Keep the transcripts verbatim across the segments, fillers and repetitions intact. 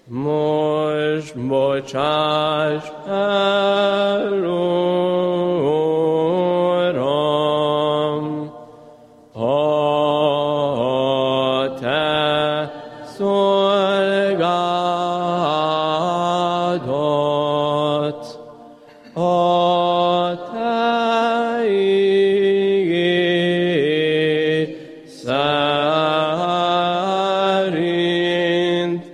most bocsáss el, Uram, ha te szolgádat, a te igéd szerint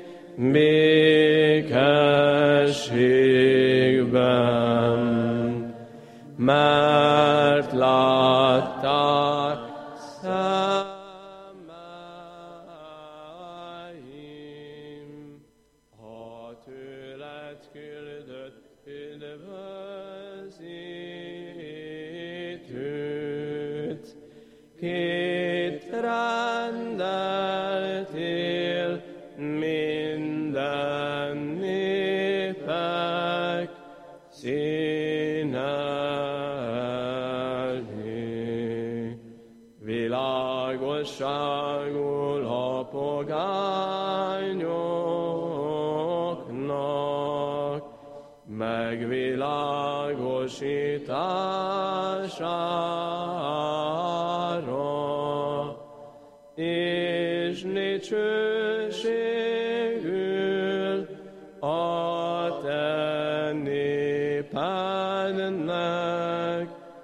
békességben, mert látták szemeim, ha tőled küldött üdvözítőt, kit rendeltél minden népek színe elé. Világosságul a pogányoknak, megvilágosítására, és dicsőségül a te népednek,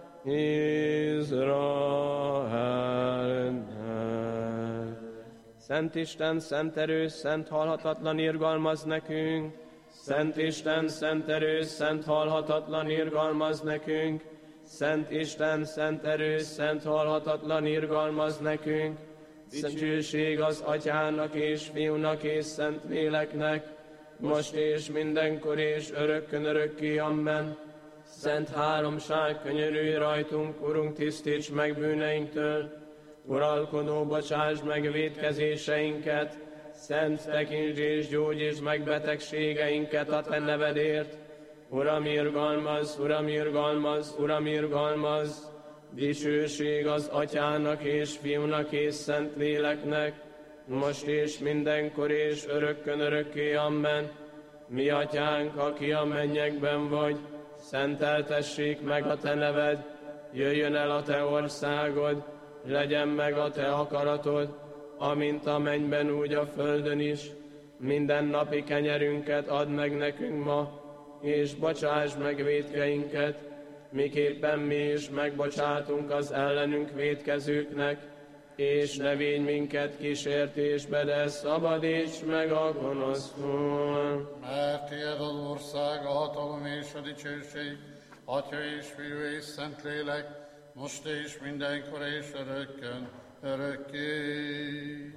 Izraelnek. Szent Isten, szent erős, szent halhatatlan, irgalmaz nekünk. Szent Isten, szent erős, szent halhatatlan, irgalmaz nekünk. Szent Isten, szent erős, szent halhatatlan, irgalmaz nekünk. Dicsőség az Atyának és Fiúnak és Szent Léleknek, most és mindenkor és örökkön örökké. Amen. Szent háromság, könyörülj rajtunk, Urunk, tisztíts meg bűneinktől. Uralkodó, bocsáss meg vétkezéseinket, szent tekintsd és gyógyítsd meg betegségeinket a te nevedért. Uram, irgalmaz, Uram, irgalmaz, Uram, irgalmaz. Dicsőség az Atyának és Fiúnak és Szent Léleknek, most és mindenkor és örökkön örökké. Amen. Mi Atyánk, aki a mennyekben vagy, szenteltessék meg a te neved, jöjjön el a te országod, legyen meg a te akaratod, amint a mennyben, úgy a földön is. Minden napi kenyerünket add meg nekünk ma, és bocsásd meg vétkeinket, miképpen mi is megbocsátunk az ellenünk vétkezőknek, és ne védj minket kísértésbe, de szabadíts meg a gonosztól. Mert tiéd az ország, a hatalom és a dicsőség, Atya és Fiú és Szentlélek, most és mindenkor és örökkön, örökké.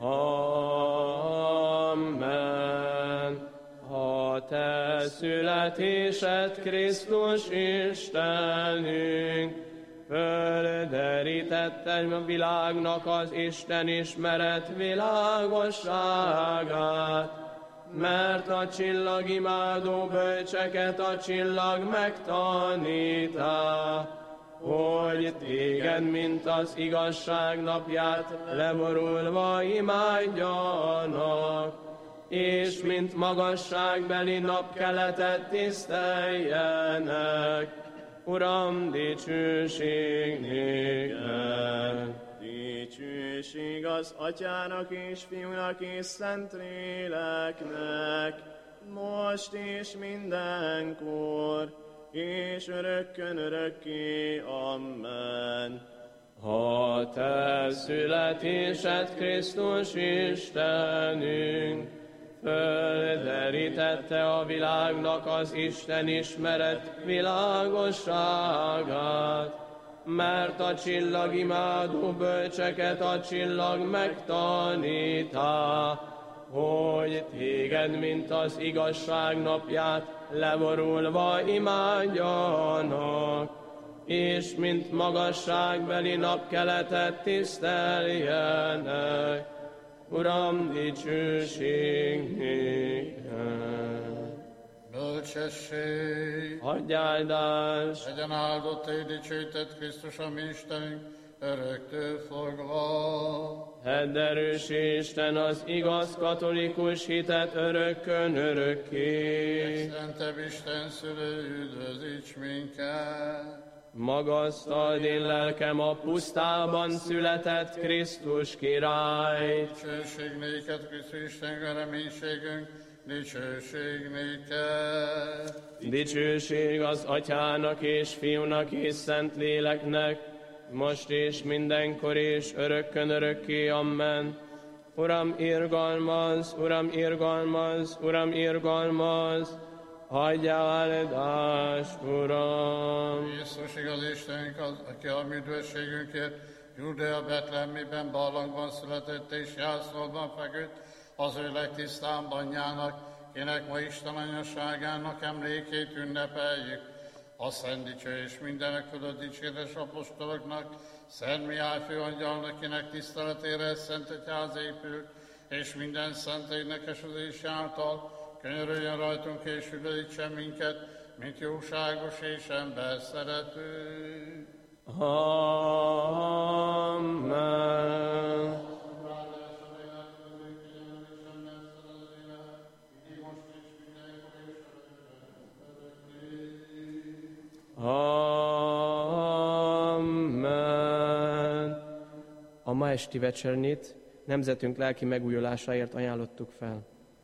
Amen. Ha te születésed Krisztus Istenünk, földerítetted a világnak az Isten ismeret világosságát, mert a csillagimádó bölcseket a csillag megtanítá, hogy téged, mint az igazság napját leborulva imádjanak, és mint magasságbeli napkeletet tiszteljenek. Uram, dicsőség néked. Dicsőség az Atyának és Fiúnak és Szentléleknek, most és mindenkor, és örökkön örökké. Amen. Ha te születésed Krisztus Istenünk, földerítette a világnak az Isten ismeret világosságát, mert a csillagimádó bölcseket a csillag megtanítá, hogy téged, mint az igazság napját leborulva imádjanak, és mint magasságbeli napkeletet tiszteljenek. Uram, dicsőség néked. Bölcsesség, Adj áldást, legyen áldott és dicsőített Krisztus, a mi Istenünk, öröktől fogva. Edd erős Isten az igaz katolikus hitet örökkön örökké. Szentebb Isten szülő, üdvözíts minket! Magasztald én lelkem a pusztában született Krisztus király. Dicsőség néked, Krisztus Isten, reménységünk, dicsőség néked. Dicsőség az Atyának és Fiúnak és Szentléleknek, most és mindenkor és örökkön örökké. Amen. Uram, irgalmaz, Uram, irgalmaz, Uram, irgalmaz, hagyjál áldást, Uram. Jézus igaz Istenünk, az, aki a mi üdvösségünkért Judea Betlehemében barlangban született és jászolban feküdt, az ő legtisztább anyjának, kinek ma Isten anyaságának emlékét ünnepeljük. A szent dicső és mindenek fölött dicséretes apostoloknak, Szent Mihály főangyalnak, kinek tiszteletére Szent Egyház épült, és minden szent énekesezés által könyörüljön rajtunk és üdvözítsen minket, mint jóságos és ember szerető. Amen. Amen. A ma esti vecsernyét nemzetünk lelki megújulásáért ajánlottuk fel.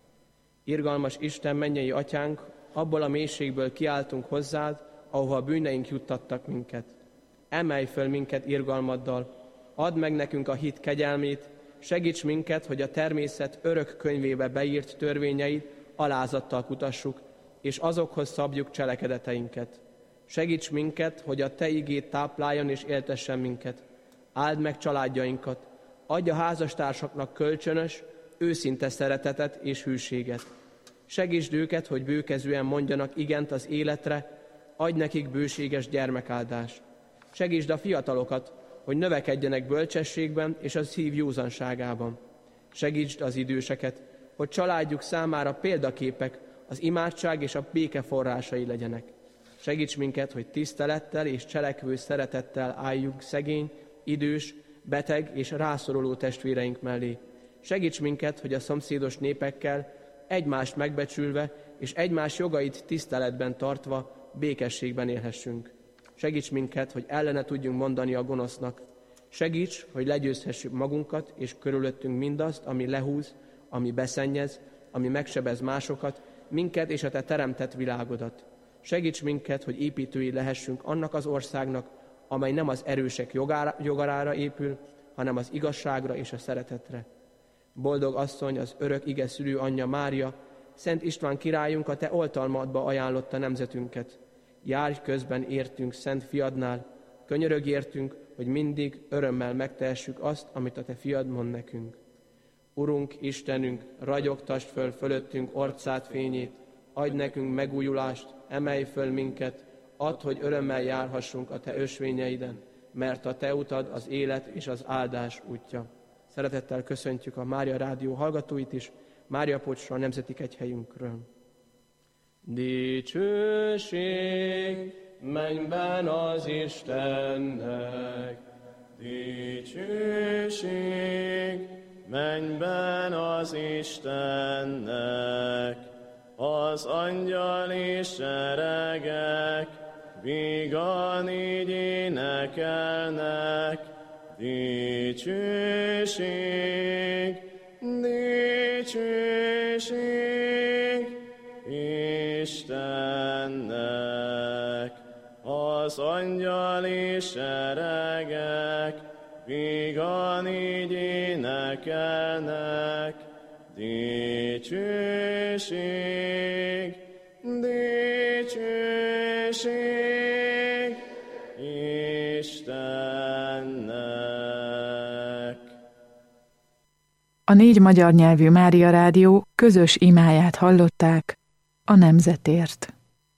Irgalmas Isten, mennyei Atyánk, abból a mélységből kiáltunk hozzád, ahova a bűneink juttattak minket. Emelj föl minket irgalmaddal, add meg nekünk a hit kegyelmét, segíts minket, hogy a természet örök könyvébe beírt törvényeit alázattal kutassuk, és azokhoz szabjuk cselekedeteinket. Segíts minket, hogy a Te igét tápláljon és éltessen minket. Áld meg családjainkat, adj a házastársaknak kölcsönös, őszinte szeretetet és hűséget. Segítsd őket, hogy bőkezűen mondjanak igent az életre, adj nekik bőséges gyermekáldást. Segítsd a fiatalokat, hogy növekedjenek bölcsességben és a szív józanságában. Segítsd az időseket, hogy családjuk számára példaképek, az imádság és a béke forrásai legyenek. Segíts minket, hogy tisztelettel és cselekvő szeretettel álljunk szegény, idős, beteg és rászoruló testvéreink mellé. Segíts minket, hogy a szomszédos népekkel egymást megbecsülve és egymás jogait tiszteletben tartva békességben élhessünk. Segíts minket, hogy ellene tudjunk mondani a gonosznak. Segíts, hogy legyőzhessük magunkat és körülöttünk mindazt, ami lehúz, ami beszennyez, ami megsebez másokat, minket és a Te teremtett világodat. Segíts minket, hogy építői lehessünk annak az országnak, amely nem az erősek jogára, jogarára épül, hanem az igazságra és a szeretetre. Boldog asszony, az örök ige szülő anyja Mária, Szent István királyunk a Te oltalmadba ajánlotta nemzetünket. Járj közben értünk Szent Fiadnál, könyörög értünk, hogy mindig örömmel megtehessük azt, amit a Te Fiad mond nekünk. Urunk, Istenünk, ragyogtasd föl fölöttünk orcád fényét, adj nekünk megújulást, emelj föl minket, add, hogy örömmel járhassunk a Te ösvényeiden, mert a Te utad az élet és az áldás útja. Szeretettel köszöntjük a Mária Rádió hallgatóit is, Mária Pocsra, a nemzeti kegyhelyünkről. Dicsőség mennyben az Istennek, dicsőség mennyben az Istennek, az angyal és seregek vígan így énekelnek, dicsőség, dicsőség Istennek. Az angyal és seregek vígan így énekelnek, dicsőség, dicsőség Istennek. A négy magyar nyelvű Mária Rádió közös imáját hallották a nemzetért.